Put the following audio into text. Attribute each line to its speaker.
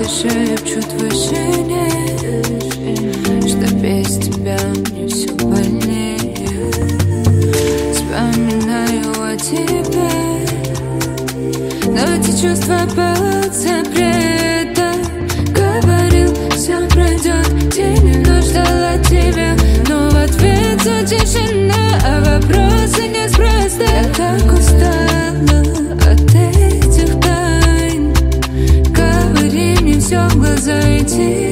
Speaker 1: шепчут в вышине, что без тебя мне все больнее. Вспоминаю о тебе, но эти чувства под запретом. Говорил, все пройдет, день но ждала тебя, но в ответ за тишина, а вопросы неспроста. Я так устала от этих тайн, говори мне все в глаза и тихо.